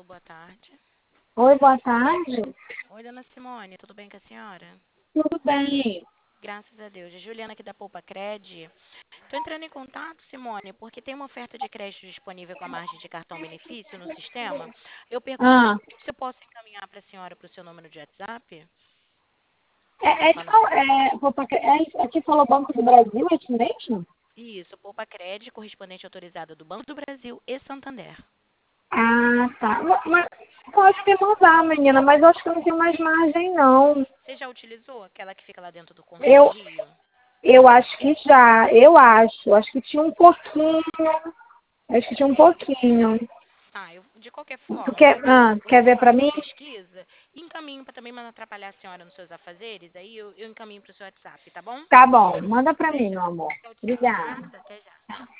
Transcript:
Alô, boa tarde. Oi, boa tarde. Oi, dona Simone, tudo bem com a senhora? Tudo bem? Graças a Deus. A Juliana aqui da Poupa Cred. Estou entrando em contato, Simone, porque tem uma oferta de crédito disponível com a margem de cartão benefício no sistema. Eu perguntei Ah, se eu posso encaminhar para a senhora para o seu número de WhatsApp. Quando- aqui falou Banco do Brasil, é isso mesmo? Isso, Poupa Cred, correspondente autorizada do Banco do Brasil e Santander. Ah, tá. Mas pode me mandar, menina, mas eu acho que eu não tenho mais margem, não. Você já utilizou aquela que fica lá dentro do Consul Eu, Rio? eu acho que já, eu acho. Acho que tinha um pouquinho. Acho que tinha um pouquinho. Tá, de qualquer Tu forma, quer, eu quer vou ver pra fazer uma mim? pesquisa e encaminho para também não atrapalhar a senhora nos seus afazeres, aí eu encaminho para o seu WhatsApp, tá bom? Tá bom, manda pra Até mim, já. meu amor. Tchau, tchau. Obrigada. Nada, até já.